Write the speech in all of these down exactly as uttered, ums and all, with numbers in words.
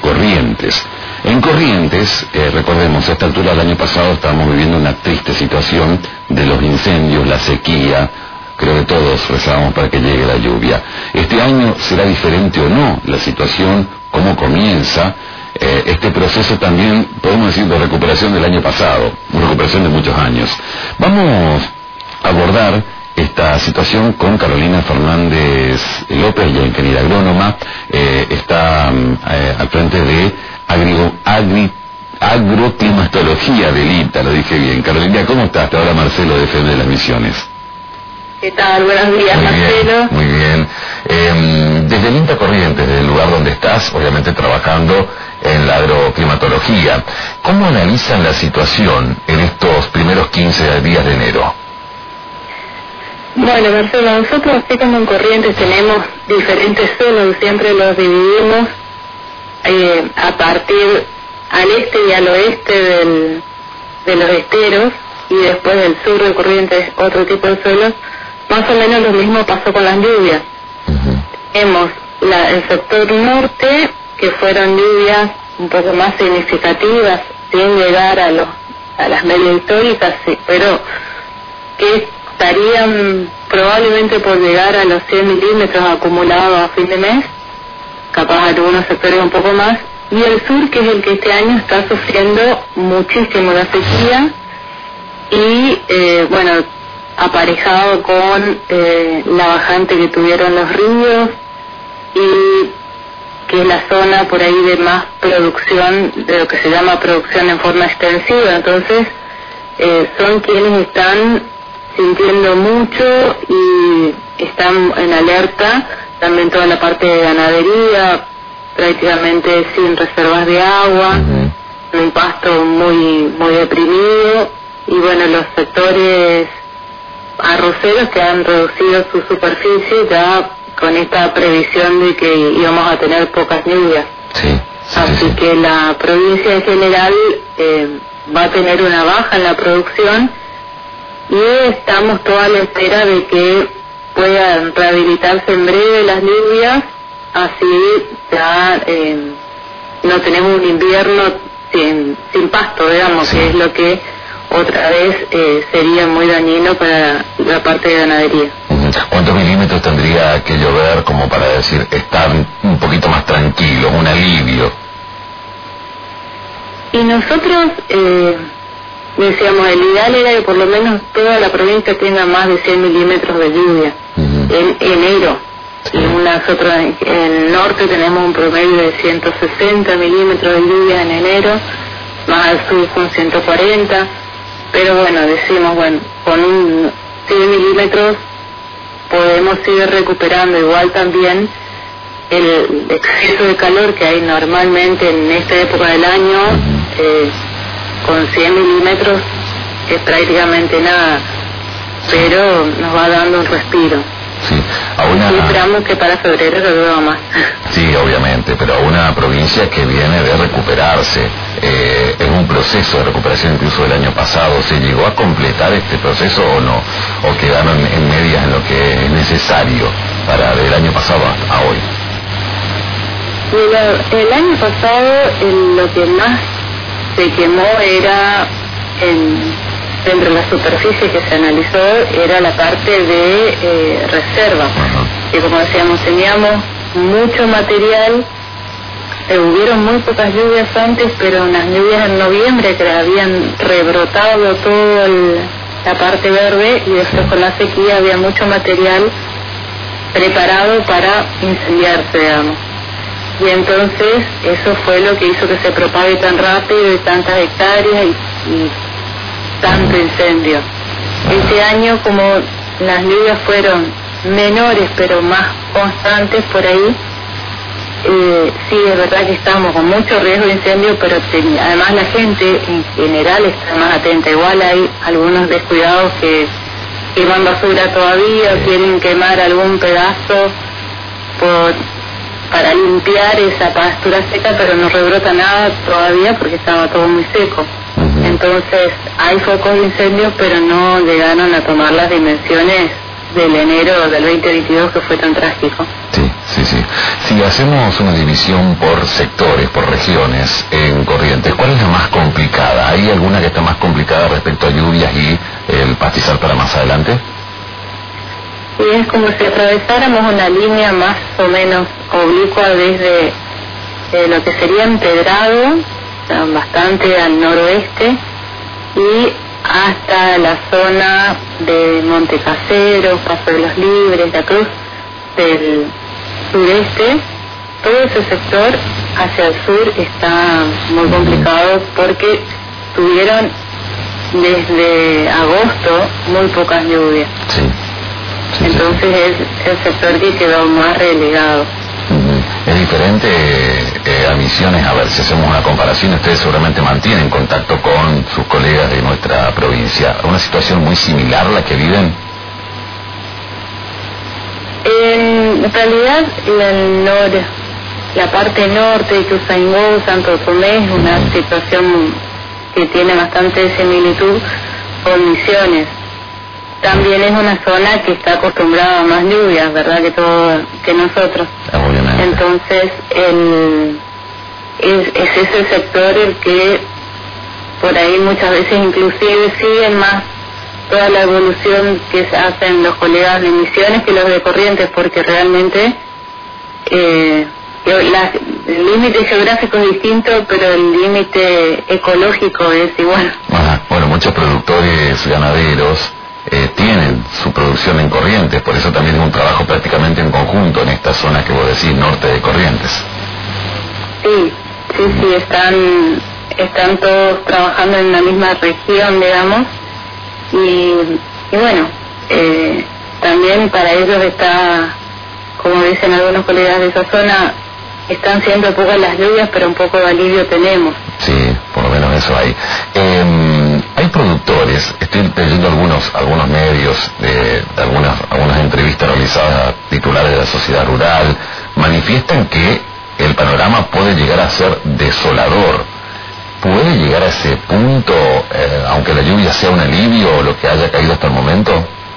Corrientes. En Corrientes, eh, recordemos, a esta altura del año pasado estábamos viviendo una triste situación de los incendios, la sequía. Creo que todos rezábamos para que llegue la lluvia. Este año será diferente o no la situación, cómo comienza eh, este proceso también, podemos decir, de recuperación del año pasado, una recuperación de muchos años. Vamos a abordar esta situación con Carolina Fernández López, ella ingeniera agrónoma, eh, está eh, al frente de agri, agri, agroclimatología del I T A, lo dije bien. Carolina, ¿cómo estás? Te habla Marcelo de F M de las Misiones. ¿Qué tal? Buenos días, muy Marcelo. Bien, muy bien. Eh, desde el I N T A Corrientes, desde el lugar donde estás, obviamente trabajando en la agroclimatología, ¿cómo analizan la situación en estos primeros quince días de enero? Bueno, Marcelo, nosotros así como en Corrientes tenemos diferentes suelos, siempre los dividimos eh, a partir al este y al oeste del, de los esteros, y después del sur de Corrientes otro tipo de suelos. Más o menos lo mismo pasó con las lluvias. Uh-huh. Tenemos la, el sector norte, que fueron lluvias un poco más significativas, sin llegar a, los, a las medias históricas, sí, pero que estarían probablemente por llegar a los cien milímetros acumulados a fin de mes, capaz algunos sectores un poco más, y el sur, que es el que este año está sufriendo muchísimo la sequía, y eh, bueno, aparejado con eh, la bajante que tuvieron los ríos, y que es la zona por ahí de más producción, de lo que se llama producción en forma extensiva. Entonces eh, son quienes están sintiendo mucho y están en alerta. También toda la parte de ganadería, prácticamente sin reservas de agua, uh-huh. un pasto muy muy deprimido, y bueno, los sectores arroceros que han reducido su superficie ya con esta previsión de que íbamos a tener pocas lluvias. Sí, sí, Así sí. que la provincia en general eh, va a tener una baja en la producción, y estamos toda a la espera de que puedan rehabilitarse en breve las lluvias, así ya eh, no tenemos un invierno sin, sin pasto, digamos, sí. que es lo que otra vez eh, sería muy dañino para la parte de ganadería. ¿Cuántos milímetros tendría que llover como para decir estar un poquito más tranquilo, un alivio? Y nosotros eh, decíamos, el ideal era que por lo menos toda la provincia tenga más de cien milímetros de lluvia uh-huh. en enero. Sí. Y nosotros en, en el norte tenemos un promedio de ciento sesenta milímetros de lluvia en enero, más al sur con ciento cuarenta. Pero bueno, decimos, bueno, con un cien milímetros podemos ir recuperando. Igual también el exceso de calor que hay normalmente en esta época del año, eh, con cien milímetros es prácticamente nada, pero nos va dando un respiro. Sí, a una... Y esperamos que para febrero lo llueva más. Sí, obviamente, pero a una provincia que viene de recuperarse, eh, en un proceso de recuperación incluso del año pasado, ¿se llegó a completar este proceso o no? ¿O quedaron en medias en lo que es necesario para del año pasado a hoy? El, el año pasado el, lo que más se quemó era en... dentro de la superficie que se analizó era la parte de eh, reserva, uh-huh. que como decíamos teníamos mucho material, eh, hubieron muy pocas lluvias antes, pero unas lluvias en noviembre que habían rebrotado toda la parte verde, y después con la sequía había mucho material preparado para incendiarse, digamos. Y entonces eso fue lo que hizo que se propague tan rápido y tantas hectáreas y, y tanto incendio. Este año, como las lluvias fueron menores pero más constantes por ahí, eh, sí es verdad que estamos con mucho riesgo de incendio, pero ten, además la gente en general está más atenta. Igual hay algunos descuidados que queman basura todavía, o quieren quemar algún pedazo por, para limpiar esa pastura seca, pero no rebrota nada todavía porque estaba todo muy seco. Entonces hay focos de incendios, pero no llegaron a tomar las dimensiones del enero del veinte veintidós, que fue tan trágico. Sí, sí, sí. Si hacemos una división por sectores, por microrregiones en Corrientes, ¿cuál es la más complicada? ¿Hay alguna que está más complicada respecto a lluvias y el pastizal para más adelante? Sí, es como si atravesáramos una línea más o menos oblicua desde eh, lo que sería empedrado, o sea, bastante al noroeste, y hasta la zona de Montecasero, Paso de los Libres, la Cruz del sureste. Todo ese sector hacia el sur está muy complicado porque tuvieron desde agosto muy pocas lluvias. Sí. Sí, Entonces sí. es el sector que quedó más relegado. Uh-huh. Es diferente eh, a Misiones. A ver, si hacemos una comparación, ustedes seguramente mantienen contacto con sus colegas de nuestra provincia. ¿Una situación muy similar a la que viven? En realidad, el norte, la parte norte de Ituzaingó, Santo Tomé, es una uh-huh. situación que tiene bastante similitud con Misiones. También es una zona que está acostumbrada a más lluvias, ¿verdad? Que todo, que nosotros. Obviamente. Entonces, el, es, es ese sector el que por ahí muchas veces inclusive siguen más toda la evolución que se hacen los colegas de Misiones que los de Corrientes, porque realmente eh, la, el límite geográfico es distinto, pero el límite ecológico es igual. Ajá. Bueno, muchos productores ganaderos Eh, tienen su producción en Corrientes, por eso también es un trabajo prácticamente en conjunto en esta zona que vos decís, norte de Corrientes. Sí, sí, sí, están, están todos trabajando en la misma región, digamos, y, y bueno, eh, también para ellos está, como dicen algunos colegas de esa zona, están siendo pocas las lluvias, pero un poco de alivio tenemos. Sí, por lo menos eso hay. Eh, hay productores, estoy leyendo algunos algunos medios, eh, algunas algunas entrevistas realizadas a titulares de la sociedad rural, manifiestan que el panorama puede llegar a ser desolador. ¿Puede llegar a ese punto, eh, aunque la lluvia sea un alivio o lo que haya caído hasta el momento?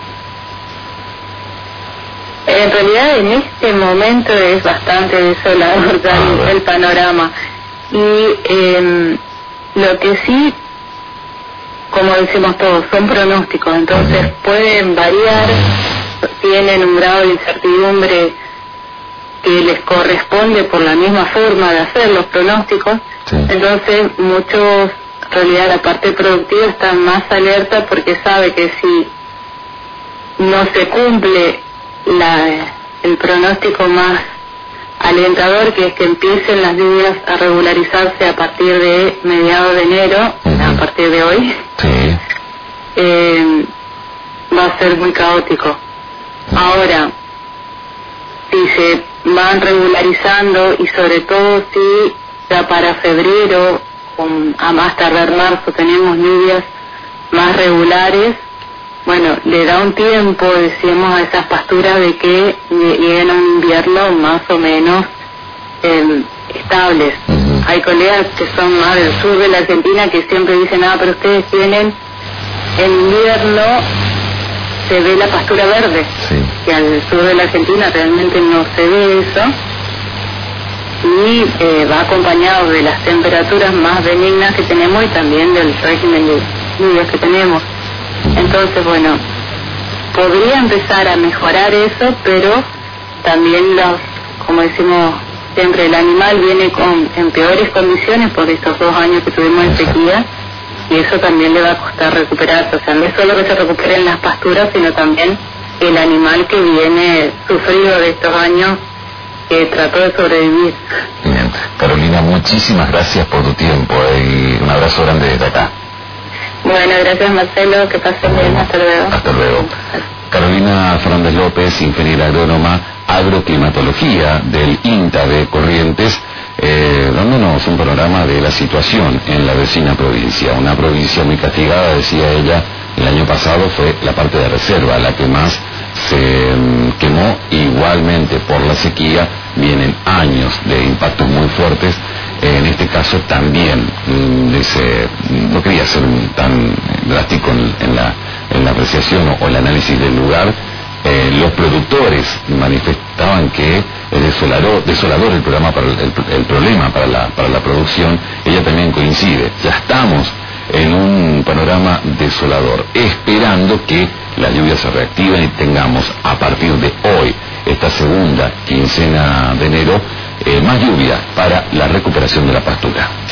En realidad en este momento es bastante desolador ya el, el panorama. Y eh, lo que sí, como decimos todos, son pronósticos, entonces uh-huh. pueden variar, tienen un grado de incertidumbre que les corresponde por la misma forma de hacer los pronósticos. Sí. Entonces muchos, en realidad la parte productiva está más alerta porque sabe que si no se cumple la, el pronóstico más alentador, que es que empiecen las lluvias a regularizarse a partir de mediados de enero, uh-huh. a partir de hoy, sí. eh, va a ser muy caótico. Uh-huh. Ahora, si se van regularizando y sobre todo si ya para febrero, um, a más tardar marzo, tenemos lluvias más regulares, bueno, le da un tiempo, decíamos, a esas pasturas de que lleguen a un invierno más o menos eh, estables. Uh-huh. Hay colegas que son más del sur de la Argentina que siempre dicen, ah, pero ustedes tienen en invierno se ve la pastura verde, sí. que al sur de la Argentina realmente no se ve eso, y eh, va acompañado de las temperaturas más benignas que tenemos y también del régimen de lluvias que tenemos. Entonces, bueno, podría empezar a mejorar eso, pero también los, como decimos siempre, el animal viene con en peores condiciones por estos dos años que tuvimos en sequía, y eso también le va a costar recuperarse. O sea, no es solo que se recuperen las pasturas, sino también el animal que viene sufrido de estos años, que trató de sobrevivir. Bien. Carolina, muchísimas gracias por tu tiempo eh, y un abrazo grande desde acá. Bueno, gracias Marcelo, que pasen bien, hasta luego. Hasta luego. Carolina Fernández López, ingeniera agrónoma, agroclimatología del INTA de Corrientes, eh, dándonos un panorama de la situación en la vecina provincia. Una provincia muy castigada, decía ella, el año pasado fue la parte de reserva la que más se um, quemó. Igualmente por la sequía vienen años de impactos muy fuertes. En este caso también, dice, no quería ser tan drástico en, en, la, en la apreciación o, o el análisis del lugar, Eh, los productores manifestaban que es desolador, desolador el, programa para el, el, el problema para la, para la producción. Ella también coincide, ya estamos en un panorama desolador, esperando que las lluvias se reactiven y tengamos a partir de hoy, esta segunda quincena de enero, eh, más lluvia para la recuperación de la pastura.